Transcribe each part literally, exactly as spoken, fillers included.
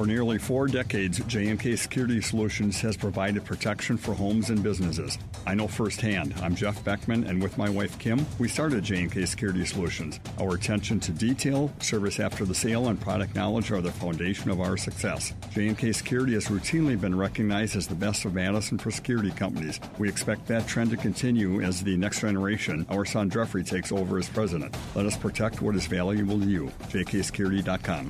For nearly four decades, J and K Security Solutions has provided protection for homes and businesses. I know firsthand. I'm Jeff Beckman, and with my wife Kim, we started J and K Security Solutions. Our attention to detail, service after the sale, and product knowledge are the foundation of our success. J and K Security has routinely been recognized as the best of Madison for security companies. We expect that trend to continue as the next generation, our son Jeffrey, takes over as president. Let us protect what is valuable to you. J K security dot com.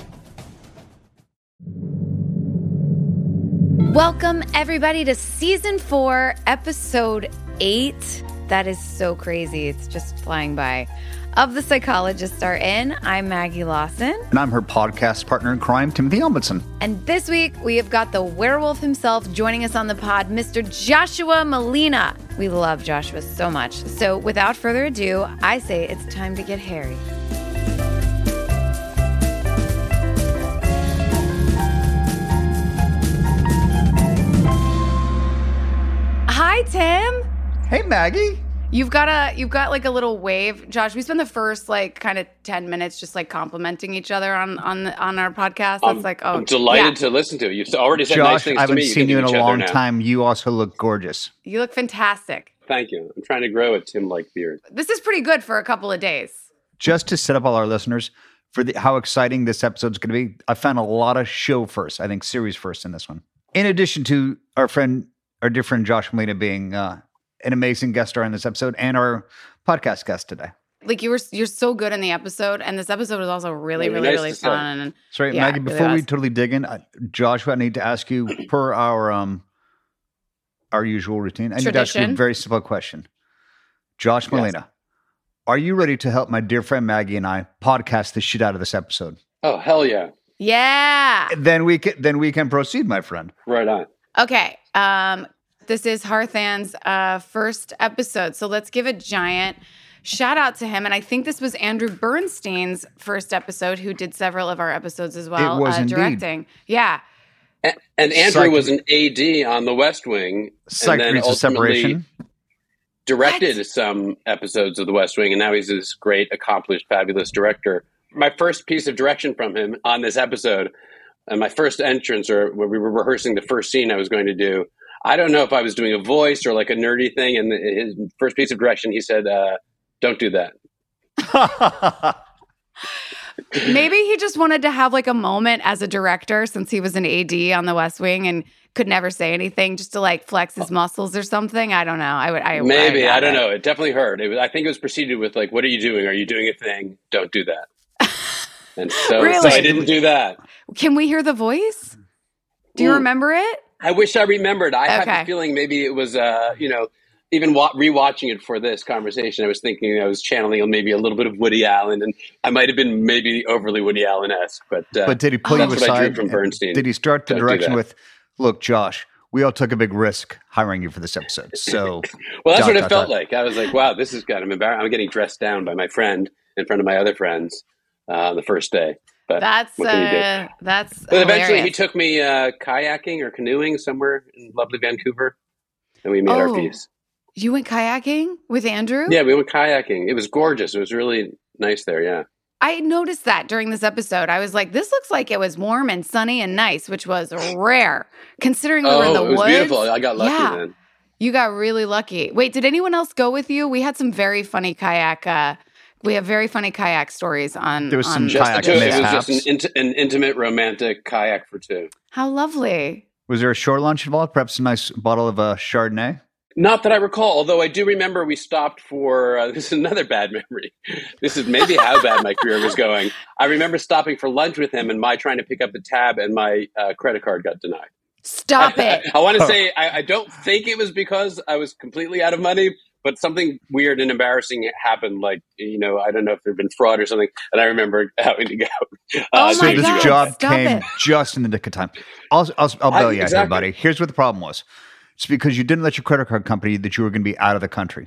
Welcome, everybody, to Season four, Episode eight. That is so crazy. It's just flying by. Of The Psychologists Are In. I'm Maggie Lawson. And I'm her podcast partner in crime, Timothy Ombudsman. And this week, we have got the werewolf himself joining us on the pod, Mister Joshua Malina. We love Joshua so much. So without further ado, I say it's time to get hairy. Hi, Tim. Hey, Maggie. You've got a you've got like a little wave, Josh. We spent the first like kind of ten minutes just like complimenting each other on on on our podcast. That's I'm, like oh, I'm delighted yeah. to listen to. You've already said Josh, nice things I haven't to me. seen you, you in a each other long now. time. You also look gorgeous. You look fantastic. Thank you. I'm trying to grow a Tim-like beard. This is pretty good for a couple of days. Just to set up all our listeners for the, how exciting this episode is going to be, I found a lot of show first. I think series first in this one. In addition to our friend, our dear friend Josh Malina being uh, an amazing guest star in this episode and our podcast guest today. Like you were, you're so good in the episode, and this episode was also really, Really really, nice really to fun. And Sorry, yeah, Maggie, it really before we was. totally dig in, uh, Joshua, I need to ask you per our um our usual routine. I need to ask you a Tradition. very simple question. Josh Malina, are you ready to help my dear friend Maggie and I podcast the shit out of this episode? Oh, hell yeah. Yeah. Then we can then we can proceed, my friend. Right on. Okay. Um, this is Harthan's uh, first episode, so let's give a giant shout out to him. And I think this was Andrew Bernstein's first episode, who did several of our episodes as well. It was uh, indeed. directing. Yeah. And, and Andrew Psych- was an A D on The West Wing. Psych and then degrees of ultimately separation. directed What? some episodes of The West Wing, and now he's this great, accomplished, fabulous director. My first piece of direction from him on this episode, and my first entrance, or when we were rehearsing the first scene I was going to do, I don't know if I was doing a voice or like a nerdy thing, and his first piece of direction, he said, uh, don't do that. Maybe he just wanted to have like a moment as a director, since he was an A D on The West Wing and could never say anything, just to like flex his muscles or something. I don't know. I would. I Maybe. I, I don't know. It definitely hurt. It was, I think it was preceded with like, what are you doing? Are you doing a thing? Don't do that. And so, Really? so I didn't do that. Can we hear the voice? Do you Mm. remember it? I wish I remembered. I had Okay. the feeling maybe it was, uh, you know, even wa- rewatching it for this conversation, I was thinking I was channeling maybe a little bit of Woody Allen, and I might have been maybe overly Woody Allen-esque. But, uh, But did he pull that's you what I drew aside? from Bernstein. Did he start the Don't do direction that. with, look, Josh, we all took a big risk hiring you for this episode. So Well, that's dot, what it dot, felt dot. like. I was like, wow, this is kind of embarrassing. I'm getting dressed down by my friend in front of my other friends uh, on the first day. But That's what can you do? uh, that's. But eventually he hilarious. took me uh, kayaking or canoeing somewhere in lovely Vancouver, and we made our Oh. piece. You went kayaking with Andrew? Yeah, we went kayaking. It was gorgeous. It was really nice there, yeah. I noticed that during this episode. I was like, this looks like it was warm and sunny and nice, which was rare considering we were in the Oh, it was woods. beautiful. I got lucky Yeah. then. You got really lucky. Wait, did anyone else go with you? We had some very funny kayak. Uh, we have very funny kayak stories on. There was on some Just kayak two, it was mishaps. just an, int- an intimate, romantic kayak for two. How lovely. Was there a shore lunch involved? Perhaps a nice bottle of uh, Chardonnay? Not that I recall, although I do remember we stopped for, uh, this is another bad memory. This is maybe how bad my career was going. I remember stopping for lunch with him and my trying to pick up the tab, and my uh, credit card got denied. Stop it. I want to say, I, I don't think it was because I was completely out of money, but something weird and embarrassing happened. Like, you know, I don't know if there'd been fraud or something, and I remember having to go. Uh, Oh so my this God, job stop came it. just in the nick of time. I'll, I'll, I'll I- bail you out, exactly. everybody. Here's what the problem was. It's because you didn't let your credit card company that you were going to be out of the country.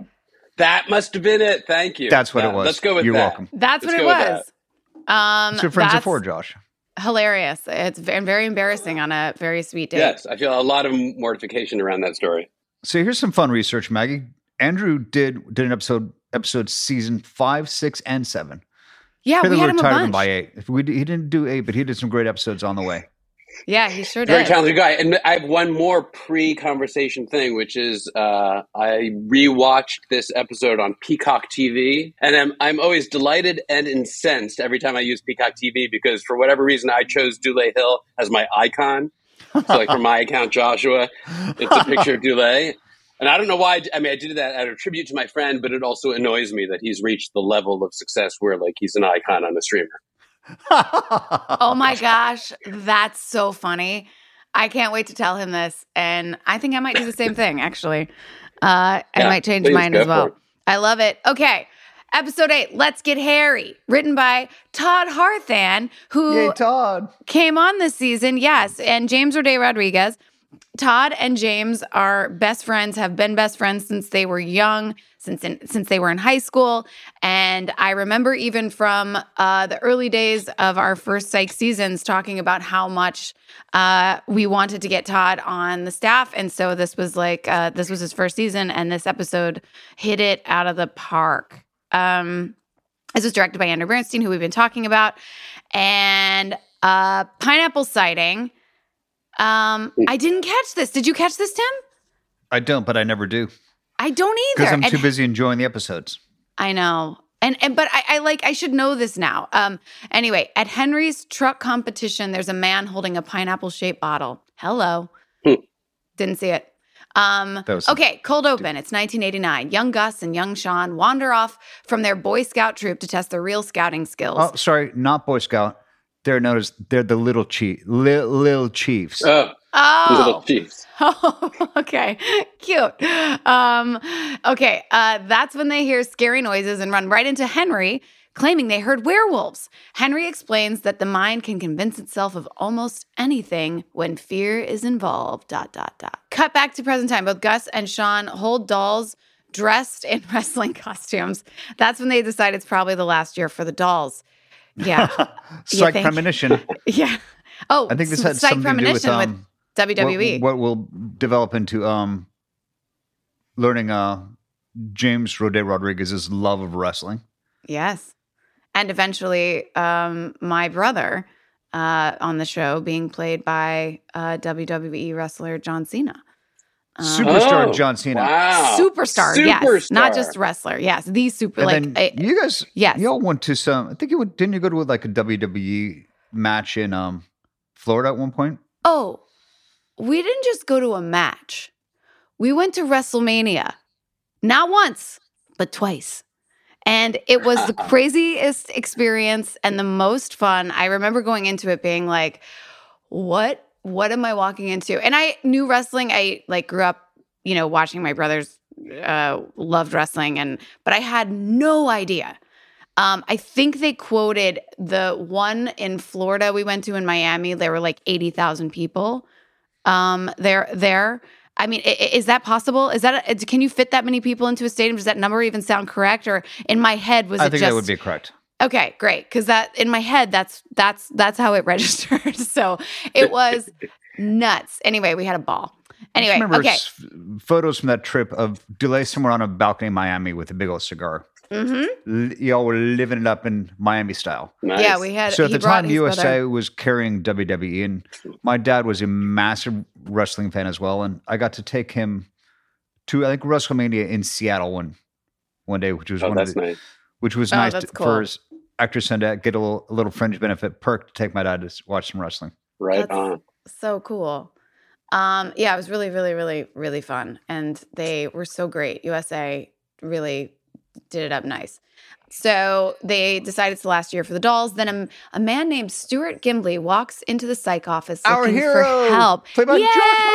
That must have been it. Thank you. That's what Uh, it was. Let's go with You're that. welcome. That's Let's what it go with was. Um, That's what friends are that's for, Josh. hilarious. It's ve- very embarrassing on a very sweet date. Yes, I feel a lot of mortification around that story. So here's some fun research, Maggie. Andrew did did an episode, episode season five, six, and seven. Yeah, Fairly we had him a retired bunch. him by eight. If we, he didn't do eight, but he did some great episodes on the way. Yeah, he sure Very did. talented guy. And I have one more pre-conversation thing, which is uh, I rewatched this episode on Peacock T V, and I'm I'm always delighted and incensed every time I use Peacock T V because for whatever reason I chose Dule Hill as my icon. So like for my account, Joshua, it's a picture of Dule. And I don't know why. I mean, I did that out of tribute to my friend, but it also annoys me that he's reached the level of success where like he's an icon on the streamer. Oh my gosh, that's so funny. I can't wait to tell him this. And I think I might do the same thing, actually. Uh, I Yeah, might change please, mine go as for well. it. I love it. Okay. Episode eight, Let's Get Hairy, written by Todd Harthan, who Yay, Todd. came on this season. Yes. And James Roday Rodriguez. Todd and James are best friends, have been best friends since they were young, since in, since they were in high school. And I remember even from uh, the early days of our first Psych seasons talking about how much uh, we wanted to get Todd on the staff. And so this was like, uh, this was his first season, and this episode hit it out of the park. Um, this was directed by Andrew Bernstein, who we've been talking about. And uh, Pineapple Sighting. Um, I didn't catch this. Did you catch this, Tim? I don't, but I never do. I don't either. Because I'm And- too busy enjoying the episodes. I know. And and but I, I like I should know this now. Um anyway, at Henry's truck competition, there's a man holding a pineapple shaped bottle. Hello. Hmm. Didn't see it. Um That was- okay, cold open. It's nineteen eighty-nine. Young Gus and young Sean wander off from their Boy Scout troop to test their real scouting skills. Oh, sorry, not Boy Scout. They're known as they're the little chief, li- little chiefs. Oh, Little Oh, Chiefs. oh, okay, cute. Um, okay, uh, that's when they hear scary noises and run right into Henry, claiming they heard werewolves. Henry explains that the mind can convince itself of almost anything when fear is involved. Dot dot dot. Cut back to present time. Both Gus and Sean hold dolls dressed in wrestling costumes. That's when they decide it's probably the last year for the dolls. Yeah, Psych think? premonition. yeah. Oh, I think this s- had Psych something to do with Premonition um, W W E. What, what will develop into um, learning uh, James Roday Rodriguez's love of wrestling. Yes. And eventually, um, my brother uh, on the show being played by uh, W W E wrestler John Cena. Um, Superstar Oh, John Cena. Wow. Superstar, yes. Superstar. Not just wrestler. Yes. The super, And like, then I- you guys, yes. y'all went to some. I think you went. Didn't you go to like a W W E match in um, Florida at one point? oh, we didn't just go to a match. We went to WrestleMania. Not once, but twice. And it was the craziest experience and the most fun. I remember going into it being like, what what am I walking into? And I knew wrestling. I like grew up, you know, watching my brothers uh loved wrestling, and but I had no idea. Um, I think they quoted the one in Florida we went to in Miami. There were like eighty thousand people um there there. I mean, i- is that possible? Is that a, can you fit that many people into a stadium? Does that number even sound correct? Or in my head, was I it think just that would be correct. okay? Great, because that in my head, that's that's that's how it registered. So it was nuts. Anyway, we had a ball. I Anyway, just remember okay. s- photos from that trip of Delay somewhere on a balcony in Miami with a big old cigar. Mm-hmm. L- y'all were living it up in Miami style. Nice. Yeah, we had. So at he the brought time, his U S A brother. was carrying W W E, and my dad was a massive wrestling fan as well. And I got to take him to I think WrestleMania in Seattle one one day, which was Oh, one of that's the, nice. which was Oh, nice that's to, cool. for his actor son to get a little, a little fringe benefit perk to take my dad to s- watch some wrestling. Right That's on. so cool. Um, yeah, it was really, really, really, really fun, and they were so great. U S A really did it up nice. So they decided it's the last year for the dolls. Then a, a man named Stuart Gimbley walks into the psych office Our looking hero, for help. played by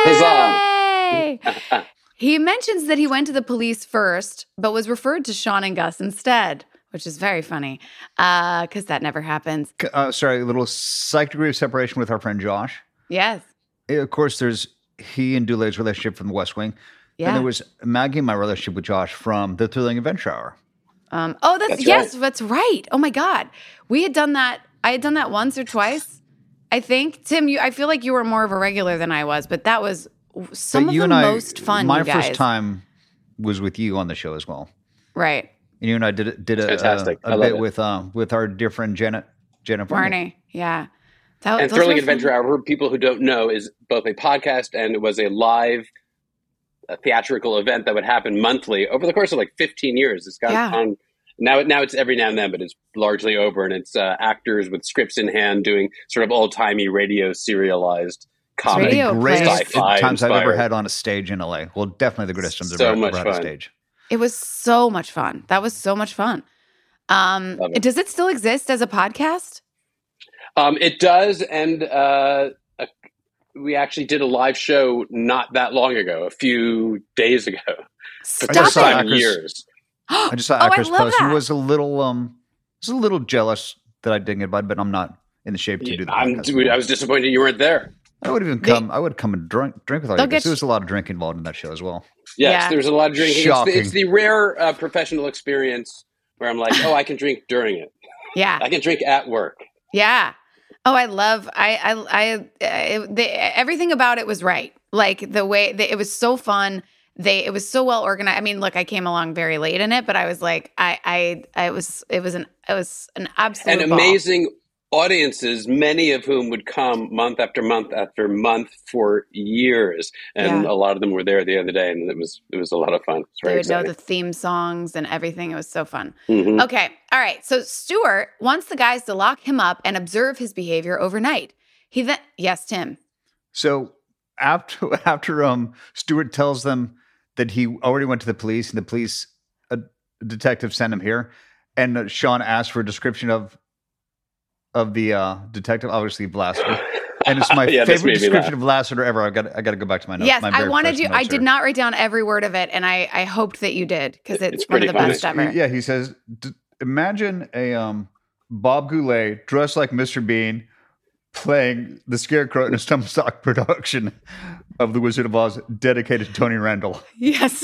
Yay! Huzzah. He mentions that he went to the police first, but was referred to Sean and Gus instead, which is very funny because that never happens. C- Uh, sorry, a little psych degree of separation with our friend Josh. Yes. Eh, Of course, there's he and Dulay's relationship from the West Wing. Yeah. And there was Maggie and my relationship with Josh from the Thrilling Adventure Hour. Um, oh, that's, That's yes, right. that's right. Oh my God, we had done that. I had done that once or twice, I think. Tim, you, I feel like you were more of a regular than I was, but that was some But of you the and I, most fun. My you guys. first time was with you on the show as well. right? And you and I did did a, a, a bit it. with um with our dear friend Janet Janet Varney. Varney. Yeah. That, and Thrilling Adventure Hour, for people who don't know, is both a podcast and it was a live a theatrical event that would happen monthly over the course of like fifteen years. It's got yeah. on now. Now it's every now and then, but it's largely over, and it's uh, actors with scripts in hand doing sort of old timey radio serialized comedy. The greatest times I've ever had on a stage in L A. Well, definitely the greatest times I've ever had on a stage. It was so much fun. That was so much fun. Um, it. Does it still exist as a podcast? Um, it does, and uh, a, we actually did a live show not that long ago, a few days ago. Stop for the first it. time in years. I just saw oh, Akers post that. and was a little, um, was a little jealous that I didn't get invited, but I'm not in the shape to yeah, do that. I'm, dude, I was disappointed you weren't there. I would even come. They, I would come and drink drink with all you because there was a lot of drinking involved in that show as well. Yes, yeah. there's a lot of drinking. Shocking. It's the, it's the rare uh, professional experience where I'm like, oh, I can drink during it. Yeah, I can drink at work. Yeah. Oh, I love. I. I. I. I the, everything about it was right. Like the way the, it was so fun. They. It was so well organized. I mean, look, I came along very late in it, but I was like, I. I. I was. It was an. It was an absolute and amazing. Ball. Audiences, many of whom would come month after month after month for years, and yeah. a lot of them were there the other day, and it was it was a lot of fun. They would exciting. know the theme songs and everything. It was so fun. Mm-hmm. Okay, all right. So Stuart wants the guys to lock him up and observe his behavior overnight. He then yes, Tim. So after after um Stuart tells them that he already went to the police, and the police a detective sent him here, and uh, Sean asked for a description of. Of the uh, detective, obviously Blaster, and it's my yeah, favorite description of Lassiter ever. I've got, I got to go back to my notes. Yes, my I wanted you. I here. did not write down every word of it, and I, I hoped that you did because it's, it's one of the best ever. ever. Yeah, he says, imagine a um, Bob Goulet dressed like Mister Bean playing the Scarecrow in a Stumpstock production of The Wizard of Oz, dedicated to Tony Randall. Yes,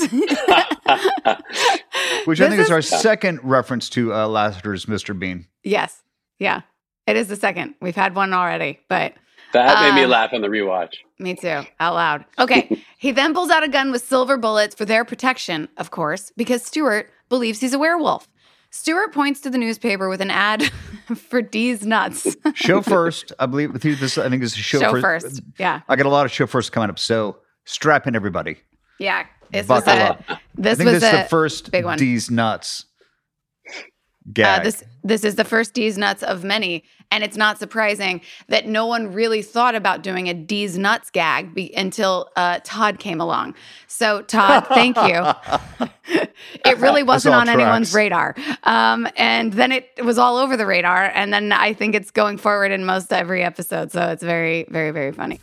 which I think is, is our second reference to uh, Lassiter's Mister Bean. Yes, yeah. It is the second. We've had one already, but that made uh, me laugh on the rewatch. Me too, out loud. Okay, he then pulls out a gun with silver bullets for their protection, of course, because Stuart believes he's a werewolf. Stuart points to the newspaper with an ad for D's Nuts. Show first, I believe. This, I think this is show, show first. first. Yeah, I got a lot of show first coming up, so strap in, everybody. Yeah, this Buckle was a, up. This I think was this a is the first big one. D's Nuts. Gag. Uh, this this is the first D's Nuts of many, and it's not surprising that no one really thought about doing a D's Nuts gag be, until uh, Todd came along. So Todd, thank you. It really wasn't on tracks. anyone's radar, um, and then it, it was all over the radar, and then I think it's going forward in most every episode. So it's very, very, very funny.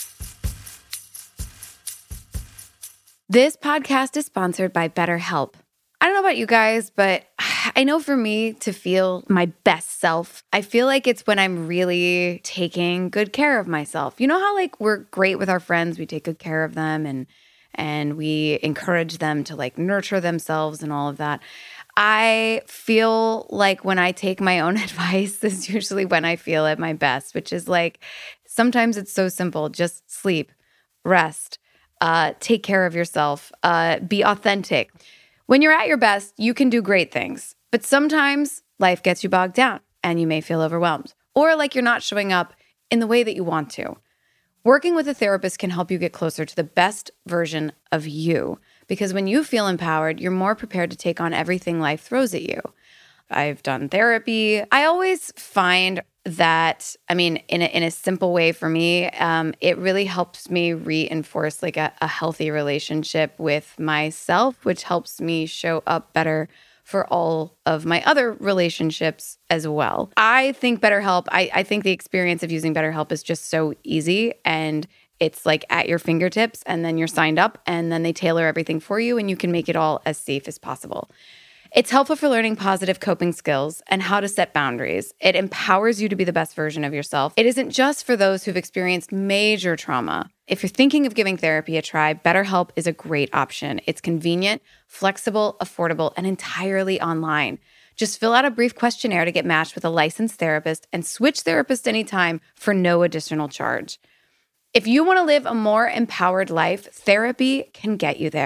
This podcast is sponsored by BetterHelp. I don't know about you guys, but I know for me to feel my best self, I feel like it's when I'm really taking good care of myself. You know how like we're great with our friends, we take good care of them and and we encourage them to like nurture themselves and all of that. I feel like when I take my own advice is usually when I feel at my best, which is like sometimes it's so simple, just sleep, rest, uh, take care of yourself, uh, be authentic. When you're at your best, you can do great things, but sometimes life gets you bogged down and you may feel overwhelmed or like you're not showing up in the way that you want to. Working with a therapist can help you get closer to the best version of you because when you feel empowered, you're more prepared to take on everything life throws at you. I've done therapy. I always find that, I mean, in a, in a simple way for me, um, it really helps me reinforce like a, a healthy relationship with myself, which helps me show up better for all of my other relationships as well. I think BetterHelp, I, I think the experience of using BetterHelp is just so easy and it's like at your fingertips and then you're signed up and then they tailor everything for you and you can make it all as safe as possible. It's helpful for learning positive coping skills and how to set boundaries. It empowers you to be the best version of yourself. It isn't just for those who've experienced major trauma. If you're thinking of giving therapy a try, BetterHelp is a great option. It's convenient, flexible, affordable, and entirely online. Just fill out a brief questionnaire to get matched with a licensed therapist and switch therapists anytime for no additional charge. If you want to live a more empowered life, therapy can get you there.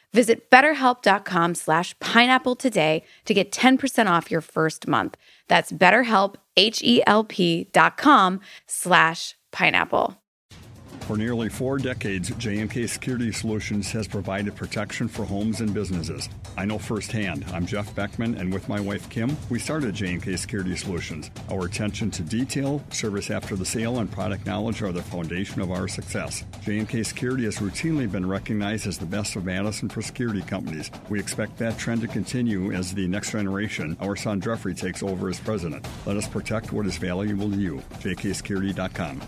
Visit betterhelp.com slash pineapple today to get ten percent off your first month. That's betterhelp, H-E-L-P dot com slash pineapple. For nearly four decades, J M K Security Solutions has provided protection for homes and businesses. I know firsthand. I'm Jeff Beckman, and with my wife, Kim, we started J M K Security Solutions. Our attention to detail, service after the sale, and product knowledge are the foundation of our success. J M K Security has routinely been recognized as the best of Madison for security companies. We expect that trend to continue as the next generation, our son Jeffrey, takes over as president. Let us protect what is valuable to you. J K security dot com.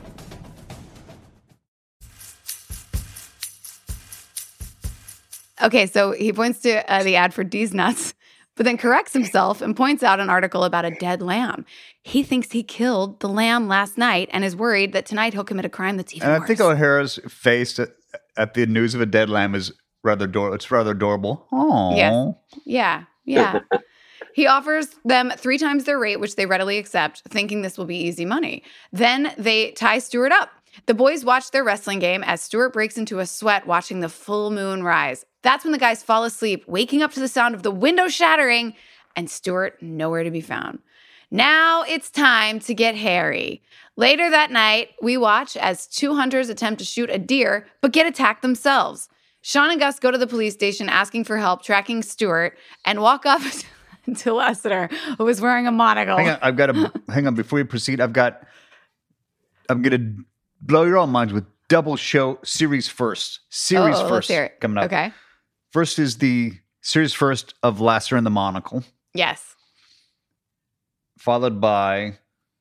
Okay, so he points to uh, the ad for D's Nuts, but then corrects himself and points out an article about a dead lamb. He thinks he killed the lamb last night and is worried that tonight he'll commit a crime that's even and worse. I think O'Hara's face at, at the news of a dead lamb is rather adorable. It's rather adorable. Oh, yes. Yeah, yeah. He offers them three times their rate, which they readily accept, thinking this will be easy money. Then they tie Stuart up. The boys watch their wrestling game as Stuart breaks into a sweat watching the full moon rise. That's when the guys fall asleep, waking up to the sound of the window shattering, and Stuart nowhere to be found. Now it's time to get hairy. Later that night, we watch as two hunters attempt to shoot a deer, but get attacked themselves. Sean and Gus go to the police station asking for help tracking Stuart and walk up to Lester, who was wearing a monocle. Hang on, I've got to, hang on, before we proceed, I've got, I'm going to blow your own minds with double show series first. Series oh, first let's hear it. Coming up. Okay. First is the series first of Lasser and the Monocle. Yes. Followed by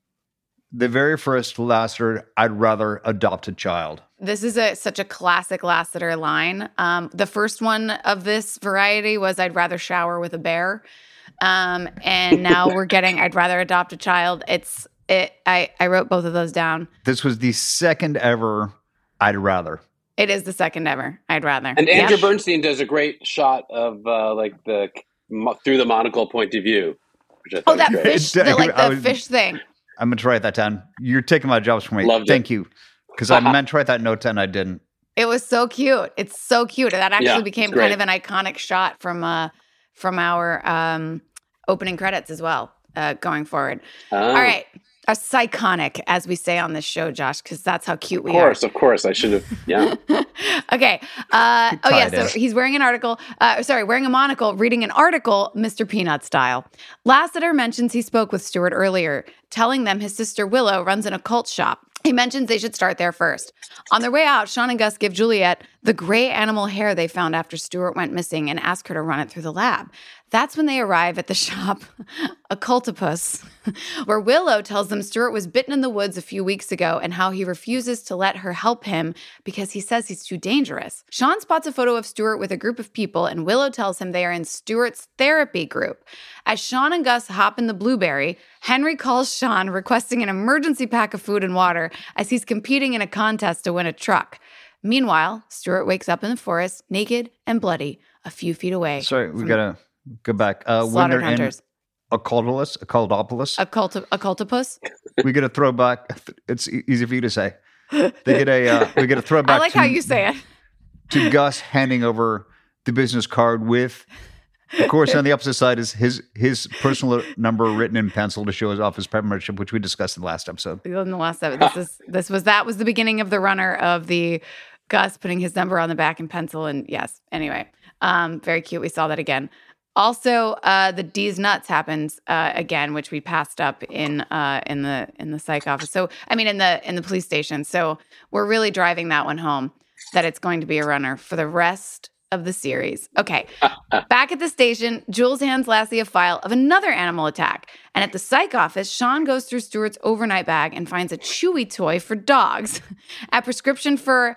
the very first Lasser, I'd rather adopt a child. This is a such a classic Lasseter line. Um, the first one of this variety was I'd rather shower with a bear. Um, and now we're getting I'd rather adopt a child. It's it I, I wrote both of those down. This was the second ever I'd rather. It is the second ever. I'd rather. And Andrew yeah. Bernstein does a great shot of uh, like the through the monocle point of view. Which I thought oh, that was great. fish, the, like the was, fish thing. I'm going to write that down. You're taking my jobs from me. Loved Thank it. you. Because I meant to write that note and I didn't. It was so cute. It's so cute. That actually yeah, became great. kind of an iconic shot from uh, from our um, opening credits as well, uh, going forward. Oh. All right. A psychonic, as we say on this show, Josh, because that's how cute we are. Of course, are. of course. I should have, yeah. okay. Uh, oh, yeah, so he's wearing an article, uh, sorry, wearing a monocle, reading an article, Mister Peanut style. Lasseter mentions he spoke with Stuart earlier, telling them his sister Willow runs an occult shop. He mentions they should start there first. On their way out, Sean and Gus give Juliet the gray animal hair they found after Stuart went missing and ask her to run it through the lab. That's when they arrive at the shop, Occultopus, where Willow tells them Stuart was bitten in the woods a few weeks ago and how he refuses to let her help him because he says he's too dangerous. Sean spots a photo of Stuart with a group of people, and Willow tells him they are in Stuart's therapy group. As Sean and Gus hop in the Blueberry, Henry calls Sean requesting an emergency pack of food and water as he's competing in a contest to win a truck. Meanwhile, Stuart wakes up in the forest, naked and bloody, a few feet away. Sorry, we gotta go back. Uh, Slaughtered hunters. Occultopus, Occultopolis. Occult- Occultopus. We get a throwback. It's e- easy for you to say. They get a. Uh, we get a throwback. I like to, how you say it. To Gus handing over the business card with, of course, on the opposite side is his his personal number written in pencil to show his office membership, which we discussed in the last episode. In the last episode, this is this was that was the beginning of the runner of the Gus putting his number on the back in pencil, and yes, anyway, um, very cute. We saw that again. Also, uh, the D's Nuts happens uh, again, which we passed up in uh, in the in the psych office. So, I mean, in the in the police station. So, we're really driving that one home that it's going to be a runner for the rest of the series. Okay, back at the station, Jules hands Lassie a file of another animal attack, and at the psych office, Sean goes through Stuart's overnight bag and finds a Chewy toy for dogs, a prescription for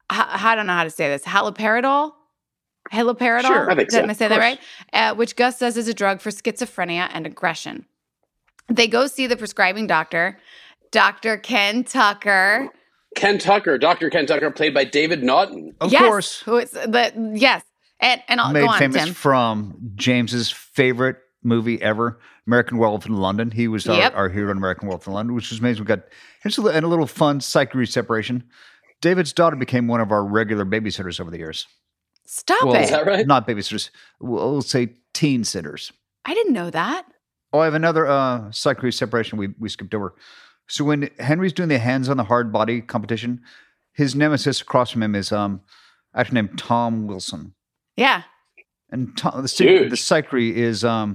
I don't know how to say this, haloperidol. Haloperidol? Sure, I think Did so. I say that right? Uh, which Gus says is a drug for schizophrenia and aggression. They go see the prescribing doctor, Doctor Ken Tucker. Ken Tucker, Doctor Ken Tucker, played by David Naughton. Of yes, course. Who is, but yes. And, and I'll Made go on, famous Tim. from James's favorite movie ever, American Werewolf in London. He was our, Yep. our hero in American Werewolf in London, which was amazing. We got here's a, li- and a little fun psych separation. David's daughter became one of our regular babysitters over the years. Stop Well, it. Is that right? Not babysitters. We'll, we'll say teen sitters. I didn't know that. Oh, I have another uh, psych separation we, we skipped over. So when Henry's doing the hands on the hard body competition, his nemesis across from him is um, actually named Tom Wilson. Yeah. And Tom, the, Huge. the psychery is um,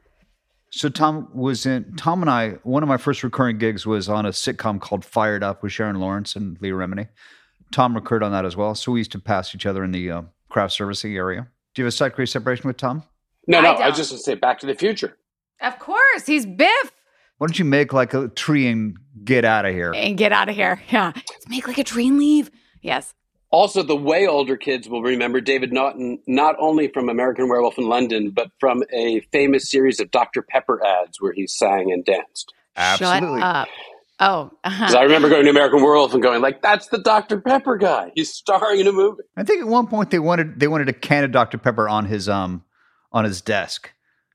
so Tom was in Tom and I. One of my first recurring gigs was on a sitcom called Fired Up with Sharon Lawrence and Leah Remini. Tom recurred on that as well. So we used to pass each other in the uh, craft servicing area. Do you have a psychery separation with Tom? No, I no. I, don't. was just going to say Back to the Future. Of course. He's Biff. Why don't you make like a tree and get out of here? And get out of here. Yeah. Let's make like a tree and leave. Yes. Also, the way older kids will remember David Naughton not only from American Werewolf in London, but from a famous series of Doctor Pepper ads where he sang and danced. Absolutely. Shut up. Oh. Because I remember going to American Werewolf and going like, "That's the Doctor Pepper guy. He's starring in a movie." I think at one point they wanted they wanted a can of Doctor Pepper on his um on his desk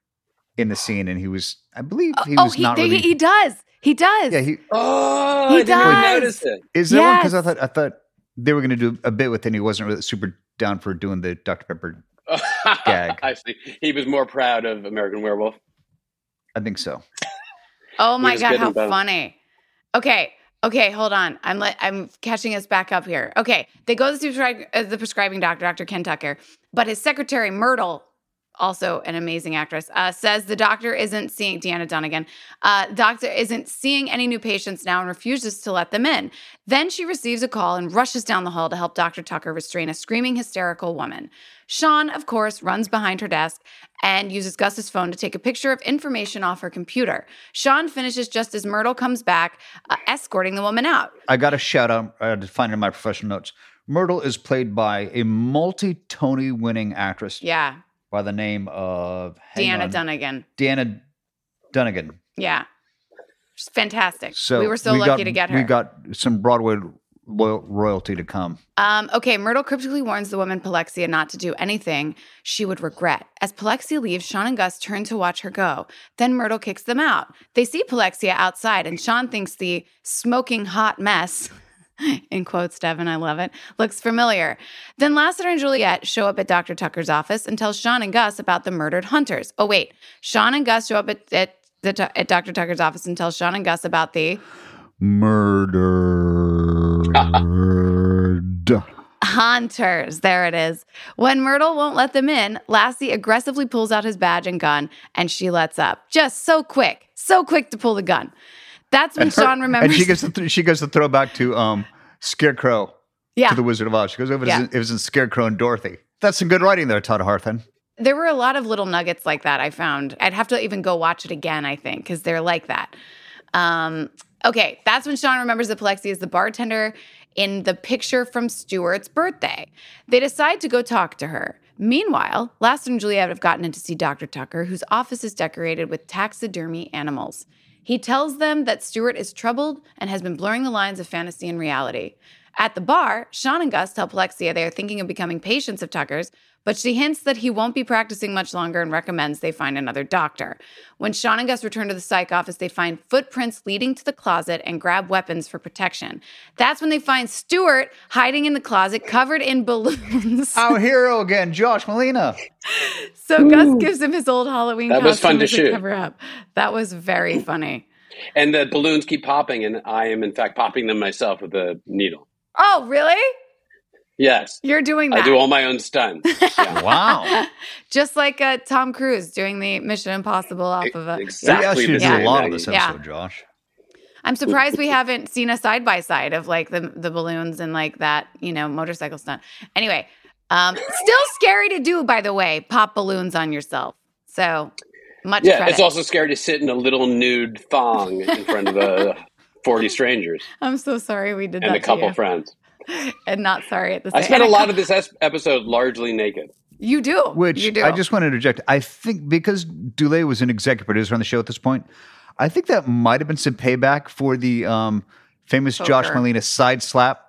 in the scene, and he was I believe he oh, was he, not he, really. he does. He does. yeah, he Oh, He I didn't even does. notice it. is that one because I Yes. thought I thought they were going to do a bit with him. He wasn't really super down for doing the Doctor Pepper. Gag. I see. He was more proud of American Werewolf. I think so. Oh my was God, good how and bad. funny. Okay. Okay, hold on. I'm le- I'm catching us back up here. Okay, they go to the, prescri- uh, the prescribing doctor, Doctor Ken Tucker, but his secretary, Myrtle, also an amazing actress, uh, says the doctor isn't seeing, Deanna Dunnigan, uh, doctor isn't seeing any new patients now and refuses to let them in. Then she receives a call and rushes down the hall to help Doctor Tucker restrain a screaming, hysterical woman. Sean, of course, runs behind her desk and uses Gus's phone to take a picture of information off her computer. Sean finishes just as Myrtle comes back, uh, escorting the woman out. I got a shout out. I had to find it in my professional notes. Myrtle is played by a multi-Tony winning actress Yeah, by the name of hang Deanna on, Dunnigan. Deanna Dunnigan. Yeah. She's fantastic. So we were so lucky got, to get her. We got some Broadway royal, royalty to come. Um, okay, Myrtle cryptically warns the woman Palexia not to do anything she would regret. As Palexia leaves, Sean and Gus turn to watch her go. Then Myrtle kicks them out. They see Palexia outside, and Sean thinks the smoking hot mess, in quotes, Devin, I love it, looks familiar. Then Lassiter and Juliet show up at Doctor Tucker's office and tell Sean and Gus about the murdered hunters. Oh, wait. Sean and Gus show up at, at, the, at Doctor Tucker's office and tell Sean and Gus about the Murdered. hunters. There it is. When Myrtle won't let them in, Lassie aggressively pulls out his badge and gun, and she lets up. Just so quick, so quick to pull the gun. That's when And her- Sean remembers. And she gets the th- she goes to throw back to um Scarecrow yeah, to the Wizard of Oz. She goes over. Yeah. Yeah. It was in Scarecrow and Dorothy. That's some good writing there, Todd Harthan. there were a lot of little nuggets like that I found. I'd have to even go watch it again, I think, because they're like that. Um, okay, that's when Sean remembers that Palexia is the bartender in the picture from Stuart's birthday. They decide to go talk to her. Meanwhile, Lassiter and Juliet have gotten in to see Doctor Tucker, whose office is decorated with taxidermy animals. He tells them that Stuart is troubled and has been blurring the lines of fantasy and reality. At the bar, Sean and Gus tell Palexia they are thinking of becoming patients of Tucker's, but she hints that he won't be practicing much longer and recommends they find another doctor. When Sean and Gus return to the psych office, they find footprints leading to the closet and grab weapons for protection. That's when they find Stuart hiding in the closet covered in balloons. Our hero again, Josh Molina. So Gus gives him his old Halloween That costume was fun to as a shoot. cover up. That was very funny. And the balloons keep popping, and I am, in fact, popping them myself with a needle. Oh, really? Yes. You're doing that. I do all my own stunts. Yeah. Wow. Just like uh, Tom Cruise doing the Mission Impossible off of a. We Exactly. asked you to the do Yeah. a same, lot of Maggie. this Yeah. episode, Josh. I'm surprised we haven't seen a side by side of like the the balloons and like that, you know, motorcycle stunt. Anyway, um, still scary to do, by the way, pop balloons on yourself. So much Yeah, credit. it's also scary to sit in a little nude thong in front of uh, forty strangers I'm so sorry we did and that a couple to you. friends. And not sorry at the same I spent a and lot of this es- episode largely naked. You do. Which you do. I just want to interject. I think because Dulé was an executive producer on the show at this point, I think that might have been some payback for the um, famous Josh Poker. Molina side slap.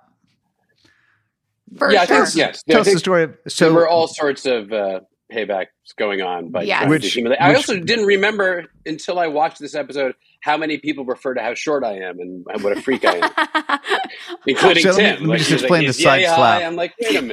For yeah, I sure. think, yes. Tell I us the think story. Of, there so were all sorts of uh, paybacks going on. By Yes. trying to Which- humiliate- I which- also didn't remember until I watched this episode how many people refer to how short I am and what a freak I am, including So let me- Tim. let me Like, just he's explain like, the side "Yay, hi." slap. I'm like, wait a minute.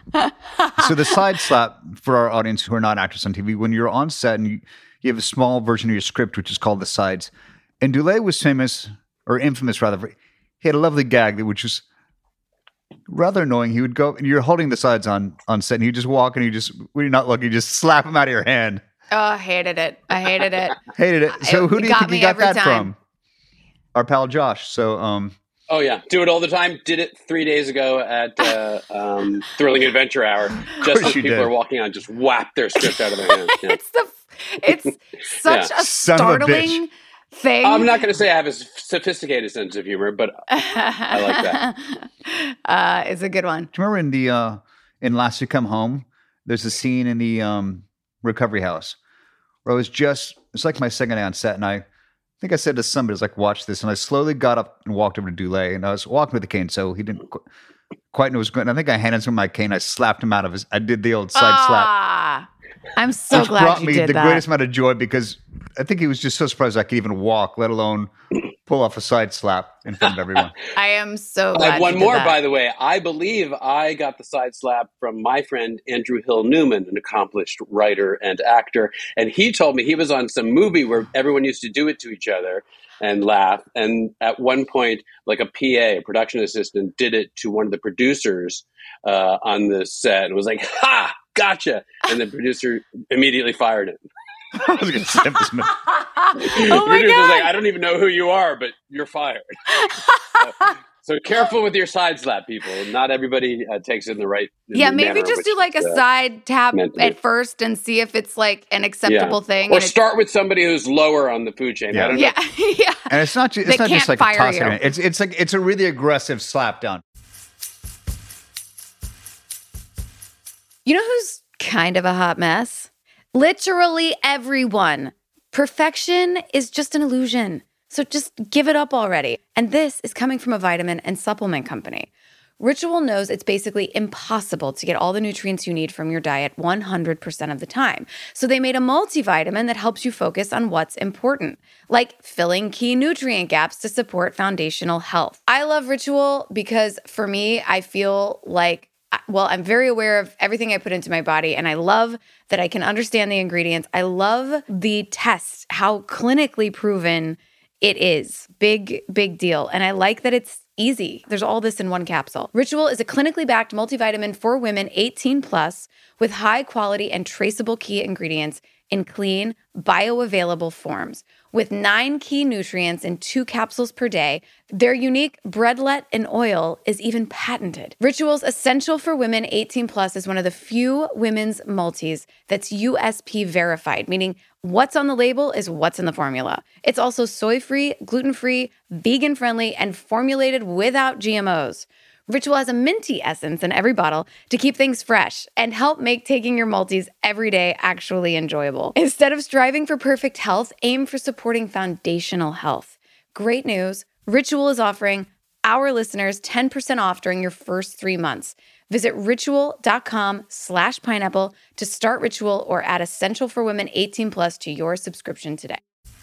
So the side slap, for our audience who are not actors on T V, when you're on set and you, you have a small version of your script, which is called the sides. And Dulé was famous, or infamous rather, for, he had a lovely gag that which was rather annoying. He would go, and you're holding the sides on, on set, and he'd just walk, and you just, when you're not looking, you just slap him out of your hand. Oh, I hated it. I hated it. Hated it. So It who do you got think you me got every that time. from? Our pal Josh. So, um... Oh, yeah. Do it all the time. Did it three days ago at uh, um, Thrilling Adventure Hour. Just as you people did. are walking on, just whap their script out of their hands. Yeah. It's the it's such Yeah. a Son of a startling bitch. thing. I'm not going to say I have a sophisticated sense of humor, but I like that. Uh, it's a good one. Do you remember in the uh, in Last You Come Home, there's a scene in the um, recovery house where I was just, it's like my second day on set, and I think I said to somebody, I was like, watch this. And I slowly got up and walked over to Dulé, and I was walking with the cane, so he didn't qu- quite know what was going on. I think I handed him my cane. I slapped him out of his, I did the old side slap. Ah, I'm so Which glad brought you me did the that. greatest amount of joy because I think he was just so surprised I could even walk, let alone pull off a side slap in front of everyone. I am so I glad have one you did more, that. by the way. I believe I got the side slap from my friend Andrew Hill Newman, an accomplished writer and actor. And he told me he was on some movie where everyone used to do it to each other and laugh. And at one point, like a P A, a production assistant, did it to one of the producers uh, on the set and was like, ha, gotcha. And the producer immediately fired him. I was going to say this man. Oh The my producer was god! like, I don't even know who you are, but you're fired. so, so careful with your side slap, people. Not everybody uh, takes it in the right in Yeah, the maybe manner just which do like a it's, uh, side tap meant to be. at first and see if it's like an acceptable thing. Or and it's- start with somebody who's lower on the food chain. Yeah. I don't yeah, yeah. And it's not just, They it's not just can't like a fire toss you. it. It's it's like it's a really aggressive slap down. You know who's kind of a hot mess? Literally everyone. Perfection is just an illusion. So just give it up already. And this is coming from a vitamin and supplement company. Ritual knows it's basically impossible to get all the nutrients you need from your diet one hundred percent of the time. So they made a multivitamin that helps you focus on what's important, like filling key nutrient gaps to support foundational health. I love Ritual because for me, I feel like well, I'm very aware of everything I put into my body, and I love that I can understand the ingredients. I love the tests, how clinically proven it is. Big, big deal. And I like that it's easy. There's all this in one capsule. Ritual is a clinically backed multivitamin for women eighteen plus with high quality and traceable key ingredients in clean, bioavailable forms. With nine key nutrients in two capsules per day, their unique breadlet in oil is even patented. Ritual's Essential for Women eighteen plus is one of the few women's multis that's U S P verified, meaning what's on the label is what's in the formula. It's also soy-free, gluten-free, vegan-friendly, and formulated without G M Os. Ritual has a minty essence in every bottle to keep things fresh and help make taking your multis every day actually enjoyable. Instead of striving for perfect health, aim for supporting foundational health. Great news, Ritual is offering our listeners ten percent off during your first three months. Visit ritual.com slash pineapple to start Ritual or add Essential for Women eighteen plus to your subscription today.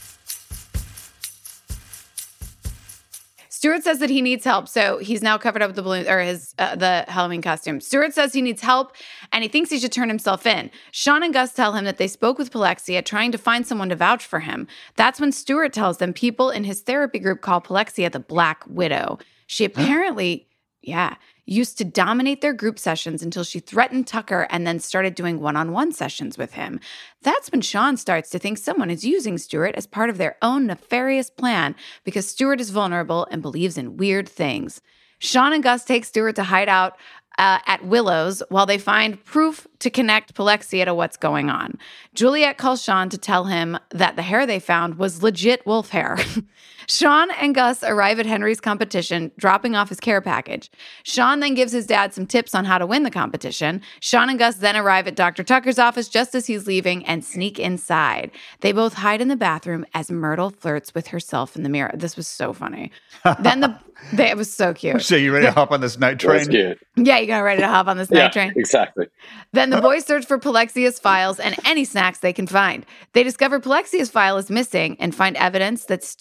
Stuart says that he needs help, so he's now covered up with the balloon or his uh, the Halloween costume. Stuart says he needs help, and he thinks he should turn himself in. Sean and Gus tell him that they spoke with Palexia, trying to find someone to vouch for him. That's when Stuart tells them people in his therapy group call Palexia the Black Widow. She apparently, yeah, used to dominate their group sessions until she threatened Tucker and then started doing one-on-one sessions with him. That's when Sean starts to think someone is using Stuart as part of their own nefarious plan because Stuart is vulnerable and believes in weird things. Sean and Gus take Stuart to hide out uh, at Willow's while they find proof to connect Palexia to what's going on. Juliet calls Sean to tell him that the hair they found was legit wolf hair. Sean and Gus arrive at Henry's competition, dropping off his care package. Sean then gives his dad some tips on how to win the competition. Sean and Gus then arrive at Doctor Tucker's office just as he's leaving and sneak inside. They both hide in the bathroom as Myrtle flirts with herself in the mirror. This was so funny. Then the they, it was so cute. So you ready to hop on this night train? That's cute. Yeah, you're gonna ready to hop on this Yeah, night train. exactly. Then the boys search for Palexia's files and any snacks they can find. They discover Palexia's file is missing and find evidence that Stuart's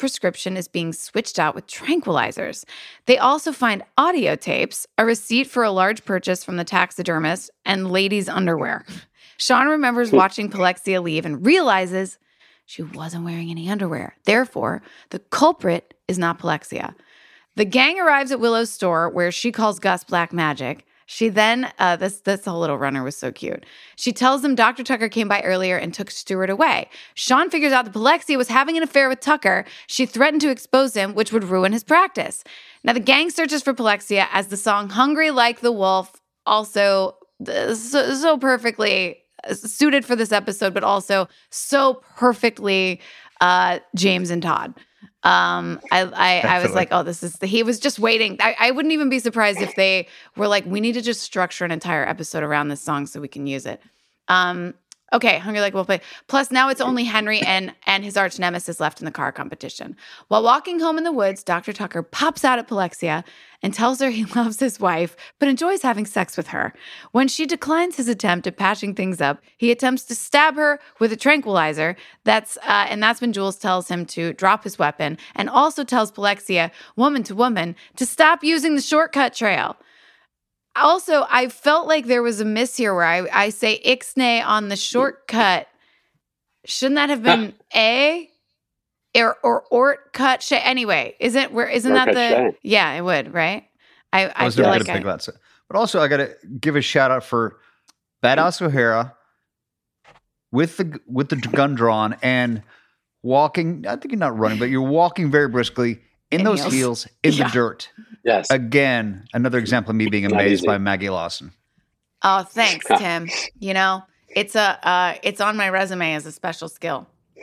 prescription is being switched out with tranquilizers. They also find audio tapes, a receipt for a large purchase from the taxidermist, and ladies' underwear. Sean remembers watching Polexia leave and realizes she wasn't wearing any underwear. Therefore, the culprit is not Polexia. The gang arrives at Willow's store, where she calls Gus Black Magic. She then, uh, this this whole little runner was so cute. She tells them Doctor Tucker came by earlier and took Stuart away. Sean figures out that Polexia was having an affair with Tucker. She threatened to expose him, which would ruin his practice. Now, the gang searches for Polexia as the song Hungry Like the Wolf, also uh, so, so perfectly suited for this episode, but also so perfectly uh, James and Todd. Um, I, I, I was like, oh, this is the, he was just waiting. I, I wouldn't even be surprised if they were like, we need to just structure an entire episode around this song so we can use it. Um, okay. Hungry Like a Wolf. Plus now it's only Henry and, and his arch nemesis left in the car competition. While walking home in the woods, Doctor Tucker pops out at Polexia and tells her he loves his wife, but enjoys having sex with her. When she declines his attempt at patching things up, he attempts to stab her with a tranquilizer. That's uh, and that's when Jules tells him to drop his weapon and also tells Polexia, woman to woman, to stop using the shortcut trail. Also, I felt like there was a miss here where I, I say ixnay on the shortcut. Shouldn't that have been A? Or or ort cut shay. Anyway, isn't where isn't that the shay. Yeah, it would, right? I, I, I was feel never like gonna I, pick that. So- But also I gotta give a shout out for Badass O'Hara with the with the gun drawn and walking. I think you're not running, but you're walking very briskly in, in those heels, heels in yeah. the dirt. Yes. Again, another example of me being amazed by Maggie Lawson. Oh, thanks, Tim. You know, it's a uh, it's on my resume as a special skill.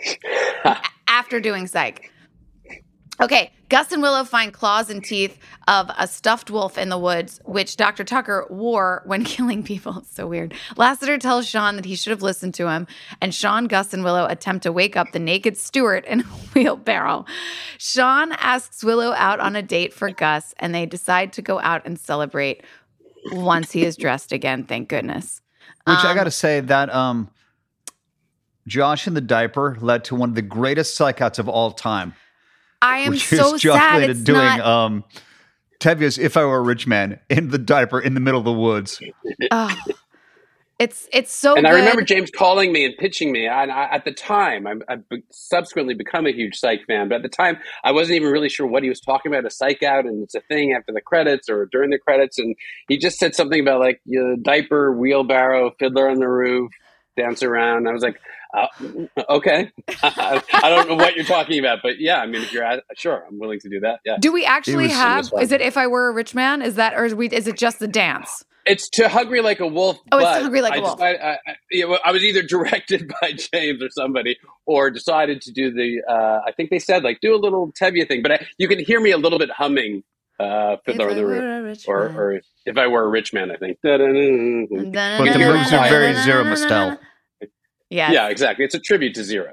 After doing psych. Okay, Gus and Willow find claws and teeth of a stuffed wolf in the woods, which Doctor Tucker wore when killing people. It's so weird. Lassiter tells Sean that he should have listened to him, and Sean, Gus, and Willow attempt to wake up the naked Stuart in a wheelbarrow. Sean asks Willow out on a date for Gus, and they decide to go out and celebrate once he is dressed again, thank goodness. Which um, I got to say that um, Josh in the diaper led to one of the greatest psych-outs of all time. I am which so is Josh sad Leda it's doing not... um, Tevia's If I Were a Rich Man in the diaper in the middle of the woods. Oh, it's it's so and good. I remember James calling me and pitching me. And I, at the time, I'm, I've subsequently become a huge Psych fan, but at the time, I wasn't even really sure what he was talking about, a Psych out, and it's a thing after the credits or during the credits. And he just said something about like you know, diaper, wheelbarrow, Fiddler on the Roof, dance around. I was like, uh, okay. I don't know what you're talking about, but yeah, I mean, if you're at, sure, I'm willing to do that. Yeah. Do we actually was, have, is it If I Were a Rich Man? Is that, or is, we, is it just the dance? It's to Hungry Like a Wolf. Oh, but it's Hungry Like I a Wolf. Decided, I, I, you know, I was either directed by James or somebody, or decided to do the. Uh, I think they said like do a little Tevye thing, but I, you can hear me a little bit humming uh, Fiddler on the Roof, or, or If I Were a Rich Man. I think. But the moves are very Zero Mostel. Yes. Yeah, exactly. It's a tribute to Zero.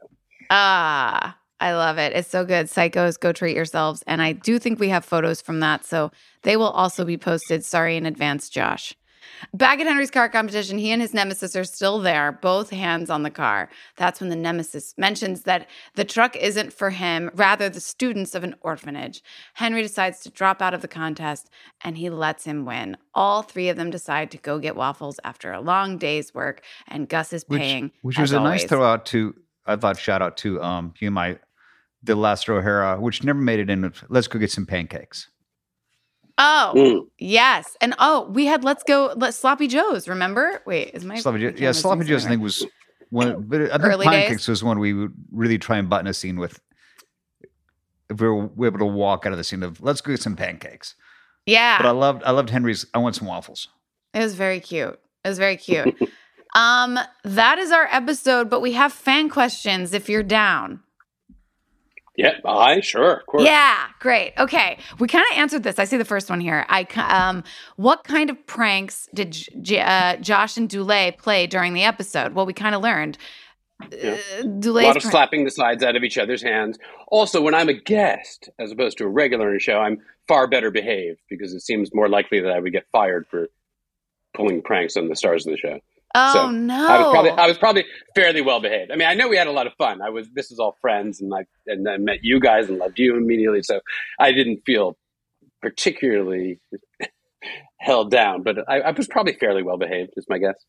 Ah, I love it. It's so good. Psychos, go treat yourselves. And I do think we have photos from that, so they will also be posted. Sorry in advance, Josh. Back at Henry's car competition, he and his nemesis are still there, both hands on the car. That's when the nemesis mentions that the truck isn't for him, rather the students of an orphanage. Henry decides to drop out of the contest, and he lets him win. All three of them decide to go get waffles after a long day's work, and Gus is paying. Which, which was a always. nice throw out to, I thought, shout out to um, you, my, the Lassiter O'Hara, which never made it in. Let's go get some pancakes. Oh, mm. yes. And oh, we had Let's Go let Sloppy Joe's, remember? Wait, is my Sloppy Joe, yeah, Sloppy Joe's I think was one, but I think Early Pancakes days? was one we would really try and button a scene with. If we were able to walk out of the scene of let's go get some pancakes. Yeah. But I loved I loved Henry's I want some waffles. It was very cute. It was very cute. um, that is our episode, but we have fan questions if you're down. Yeah, I sure, of course. Yeah, great. Okay, we kind of answered this. I see the first one here. I um, what kind of pranks did J- uh, Josh and Dulé play during the episode? Well, we kind of learned. Yeah. Uh, A Dulé's lot of prank- slapping the sides out of each other's hands. Also, when I'm a guest, as opposed to a regular in a show, I'm far better behaved because it seems more likely that I would get fired for pulling pranks on the stars of the show. Oh so no! I was probably I was probably fairly well behaved. I mean, I know we had a lot of fun. I was this was all friends, and I and I met you guys and loved you immediately. So I didn't feel particularly held down, but I, I was probably fairly well behaved. Is my guess.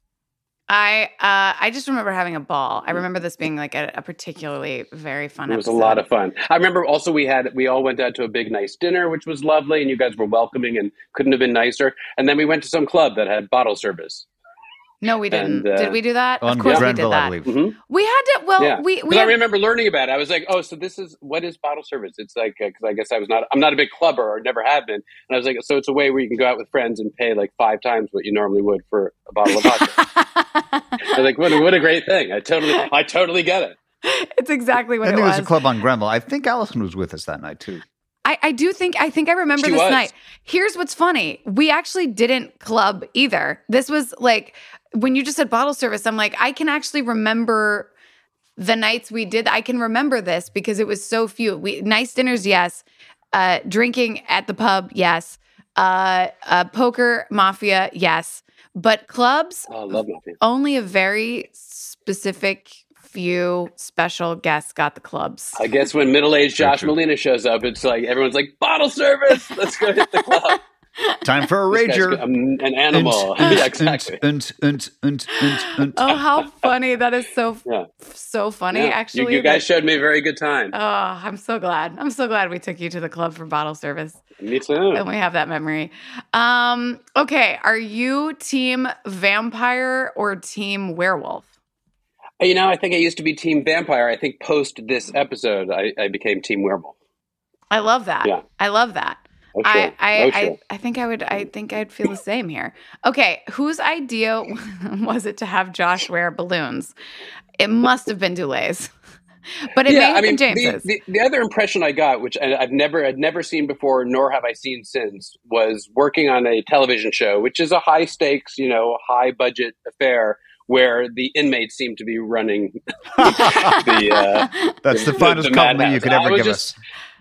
I uh, I just remember having a ball. I remember this being like a, a particularly very fun It was episode. a lot of fun. I remember also we had we all went out to a big nice dinner, which was lovely, and you guys were welcoming and couldn't have been nicer. And then we went to some club that had bottle service. No, we didn't. And, uh, did we do that? On Of course Granville, we I did that. believe. Mm-hmm. We had to. Well, Yeah. we we I had, remember learning about it. I was like, oh, so this is what is bottle service? It's like because I guess I was not I'm not a big clubber or never have been, and I was like, so it's a way where you can go out with friends and pay like five times what you normally would for a bottle of vodka. I was like, what a, what a great thing! I totally I totally get it. It's exactly what I it think it was. was a club on Granville. I think Allison was with us that night too. I, I do think I think I remember She this was. night. Here's what's funny. We actually didn't club either. This was like when you just said bottle service, I'm like, I can actually remember the nights we did. I can remember this because it was so few. We nice dinners, yes. Uh, drinking at the pub, yes. Uh, uh, poker, mafia, yes. But clubs, Oh, I love Mafia. only a very specific few special guests got the clubs. I guess when middle-aged Josh true. Molina shows up, it's like everyone's like bottle service. Let's go hit the club. Time for a This guy's rager. um, an animal. Unt, Yeah, exactly. unt, unt, unt, unt, unt. Oh, how funny. That is so, Yeah. so funny, Yeah. actually. you, you guys that- showed me a very good time. Oh, I'm so glad. I'm so glad we took you to the club for bottle service Me too. and we have that memory. Um, okay. Are you team vampire or team werewolf? You know, I think I used to be Team Vampire. I think post this episode, I, I became Team Werewolf. I love that. Yeah. I love that. Oh, sure. I, I, Oh, I, sure. I think I would I think I'd feel the same here. Okay, whose idea was it to have Josh wear balloons? It must have been Dulay's. But it may have I mean, been the, James's. the, the other impression I got, which I- I've never I'd never seen before, nor have I seen since, was working on a television show, which is a high stakes, you know, high budget affair, where the inmates seem to be running the. Uh, That's the the- finest the compliment you madhouse. could I ever was give just- us.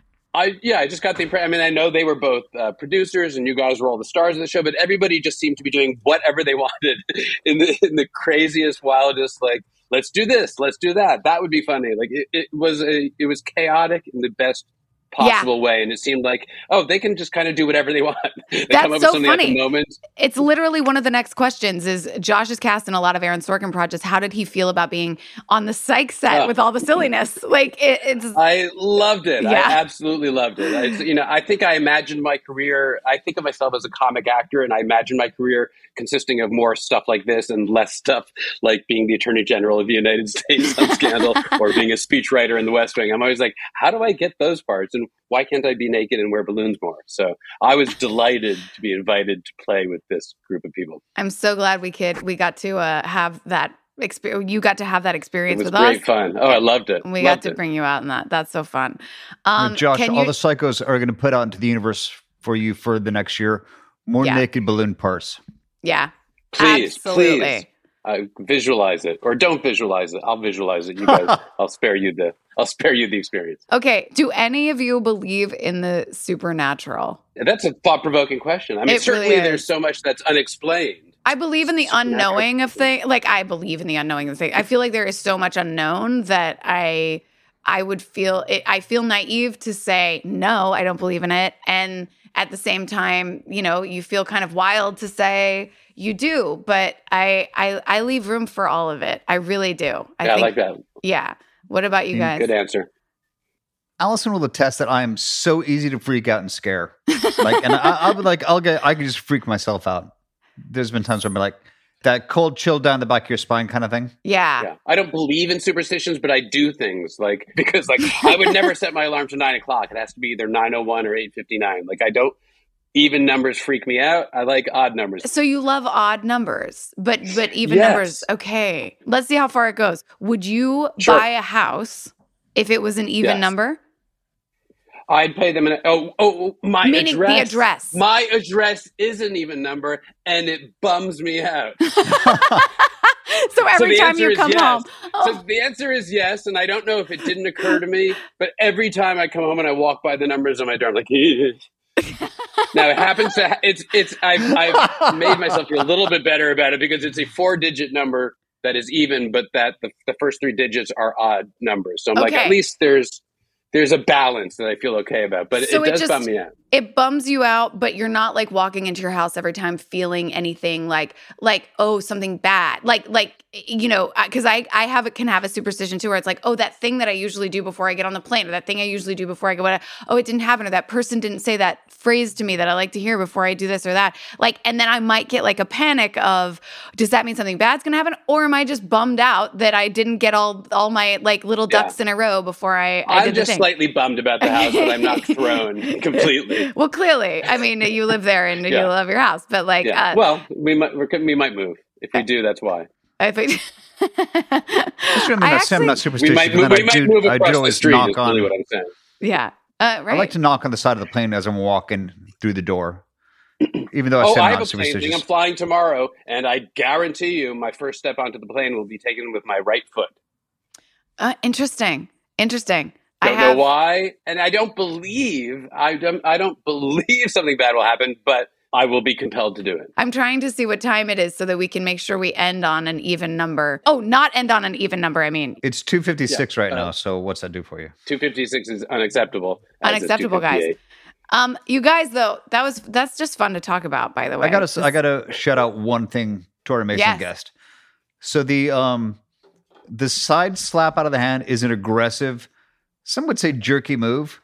I yeah, I just got the impression. I mean, I know they were both uh, producers, and you guys were all the stars of the show, but everybody just seemed to be doing whatever they wanted in the in the craziest, wildest, like, let's do this, let's do that. That would be funny. Like it, it was a it was chaotic in the best possible way, and it seemed like, oh, they can just kind of do whatever they want. They That's come up so with something at funny. the moment. It's literally one of the next questions is Josh is cast in a lot of Aaron Sorkin projects. How did he feel about being on the psych set Oh. with all the silliness? Like it, it's I loved it. Yeah. I absolutely loved it. I, you know, I think I imagined my career. I think of myself as a comic actor, and I imagine my career consisting of more stuff like this and less stuff like being the Attorney General of the United States on Scandal or being a speechwriter in The West Wing. I'm always like, how do I get those parts, and why can't I be naked and wear balloons more? So I was delighted to be invited to play with this group of people. I'm so glad we could we got to uh, have that experience. You got to have that It experience was with great us. fun. Oh, I loved it. We Loved got to it. bring you out in that. That's so fun. Now, Um, Josh, can all you- the psychos are going to put out into the universe for you for the next year more Yeah. naked balloon parts. yeah, Please, absolutely. please. I visualize it, or don't visualize it. I'll visualize it. You guys, I'll spare you the. I'll spare you the experience. Okay, do any of you believe in the supernatural? That's a thought-provoking question. I mean, It really certainly is. there's so much that's unexplained. I believe in the Supernatural. unknowing of things. Like I believe in the unknowing of things. I feel like there is so much unknown that I I would feel it, I feel naive to say no, I don't believe in it. And at the same time, you know, you feel kind of wild to say you do. But I I, I leave room for all of it. I really do. I yeah, think, I like that. Yeah. What about you Mm, guys? Good answer. Allison will attest that I am so easy to freak out and scare. Like, and I, I would like, I'll get, I can just freak myself out. There's been times where I'm like, that cold chill down the back of your spine kind of thing. Yeah. Yeah, I don't believe in superstitions, but I do things like because like I would never set my alarm to nine o'clock. It has to be either nine oh one or eight fifty nine. Like I don't. Even numbers freak me out. I like odd numbers. So you love odd numbers, but but even Yes. numbers. Okay, let's see how far it goes. Would you Sure. buy a house if it was an even Yes. number? I'd pay them. An, oh, oh, my Meaning the address. address. My address is an even number, and it bums me out. So every the time answer you is come yes. home, oh, So the answer is yes, and I don't know if it didn't occur to me, but every time I come home and I walk by the numbers on my door, I'm like, Now it happens to it's it's I've I've made myself feel a little bit better about it because it's a four digit number that is even, but that the, the first three digits are odd numbers. So I'm okay. like, at least there's there's a balance that I feel okay about. But so it does it just, bum me out. It bums you out, but you're not like walking into your house every time feeling anything like like oh something bad, like like you know, because I I have it can have a superstition too, where it's like, oh, that thing that I usually do before I get on the plane, or that thing I usually do before I go. Oh, it didn't happen, or that person didn't say that phrase to me that I like to hear before I do this or that. Like, and then I might get like a panic of, does that mean something bad's gonna happen, or am I just bummed out that I didn't get all all my like little ducks yeah. in a row before I? I I'm did just the thing. slightly bummed about the house, but I'm not thrown completely. Well, clearly, I mean, you live there and yeah. you love your house, but like, yeah. uh, well, we might we might move. If we do, that's why. If we, I mean, I actually, I'm not superstitious. We might move, we might do, move across I do always the street. knock is on. really what I'm saying. Yeah, uh, right. I like to knock on the side of the plane as I'm walking through the door, even though I oh, say I'm I have not a plane superstitious. thing. I'm flying tomorrow, and I guarantee you, my first step onto the plane will be taken with my right foot. Uh, interesting. Interesting. Don't I have, know why, and I don't believe I don't. I don't believe something bad will happen, but I will be compelled to do it. I'm trying to see what time it is so that we can make sure we end on an even number. Oh, not end on an even number. I mean, it's two fifty-six yeah, right uh, now. So what's that do for you? two fifty-six is unacceptable. Unacceptable, guys. Um, you guys, though, that was that's just fun to talk about. By the way, I gotta I gotta shout out one thing to our amazing yes. guest. So the um the side slap out of the hand is an aggressive, some would say jerky move.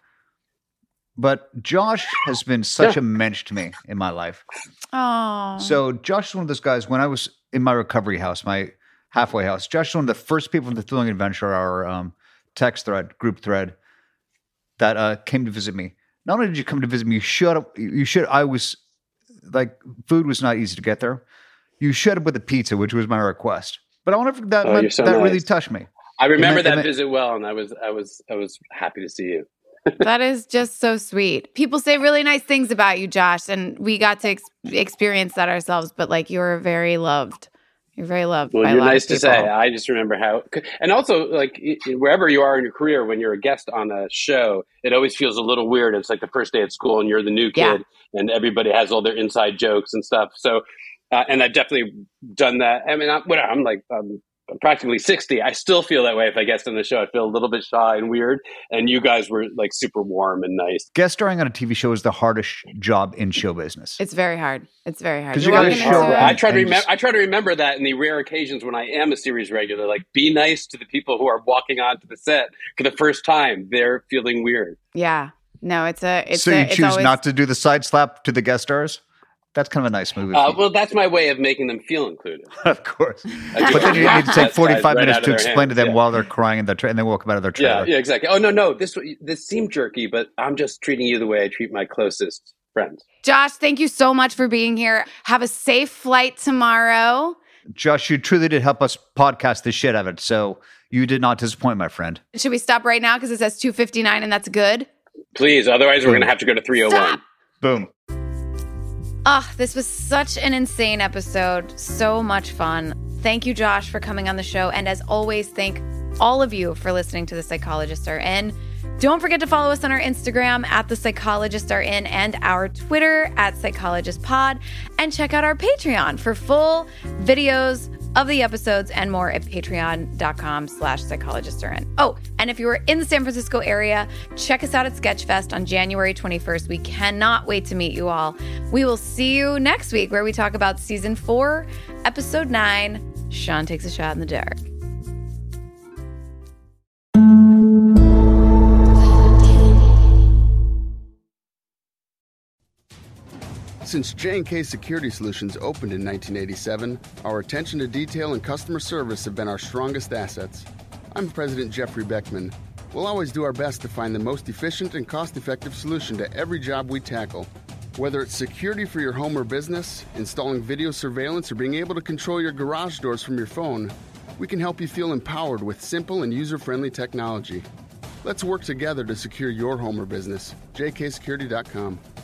But Josh has been such yeah. a mensch to me in my life. Oh. So Josh is one of those guys, when I was in my recovery house, my halfway house, Josh is one of the first people from the Thrilling Adventure, our um, text thread, group thread, that uh, came to visit me. Not only did you come to visit me, you showed up, you should, I was, like, food was not easy to get there. You showed up with a pizza, which was my request. But I wonder if that, oh, meant, so that nice. really touched me. I remember meant, that meant, visit well, and I was, I was, I was happy to see you. That is just so sweet. People say really nice things about you, Josh, and we got to ex- experience that ourselves. But like, you're very loved. You're very loved. Well, by you're a lot nice of to people. say. I just remember how, and also like wherever you are in your career, when you're a guest on a show, it always feels a little weird. It's like the first day at school, and you're the new kid, yeah. and everybody has all their inside jokes and stuff. So, uh, and I've definitely done that. I mean, I'm, what, I'm like. Um, I'm practically sixty. I still feel that way if I guest on the show. I feel a little bit shy and weird. And you guys were like super warm and nice. Guest starring on a T V show is the hardest job in show business. It's very hard. It's very hard. Because you got to show. I try to remember. I try to remember that in the rare occasions when I am a series regular. Like, be nice to the people who are walking onto the set for the first time. They're feeling weird. Yeah. No, it's a. It's so a, you it's choose always... not to do the side slap to the guest stars. That's kind of a nice movie. Uh, well, that's my way of making them feel included. Of course. But then you need to take forty-five right minutes to explain hands. to them yeah. while they're crying in their tra- and then walk them out of their trailer. Yeah, yeah, exactly. Oh, no, no. This this seemed jerky, but I'm just treating you the way I treat my closest friends. Josh, thank you so much for being here. Have a safe flight tomorrow. Josh, you truly did help us podcast the shit out of it. So you did not disappoint, my friend. Should we stop right now because it says two fifty-nine and that's good? Please. Otherwise, Boom. we're going to have to go to three oh one. Stop. Boom. Oh, this was such an insane episode. So much fun. Thank you, Josh, for coming on the show. And as always, thank all of you for listening to The Psychologists Are In. Don't forget to follow us on our Instagram at The Psychologists Are In and our Twitter at PsychologistPod. And check out our Patreon for full videos of the episodes and more at patreon.com slash psychologists are in. Oh, and if you are in the San Francisco area, check us out at Sketchfest on January twenty-first. We cannot wait to meet you all. We will see you next week where we talk about season four, episode nine, Sean Takes a Shot in the Dark. Since J and K Security Solutions opened in nineteen eighty-seven, our attention to detail and customer service have been our strongest assets. I'm President Jeffrey Beckman. We'll always do our best to find the most efficient and cost-effective solution to every job we tackle. Whether it's security for your home or business, installing video surveillance, or being able to control your garage doors from your phone, we can help you feel empowered with simple and user-friendly technology. Let's work together to secure your home or business. J K security dot com.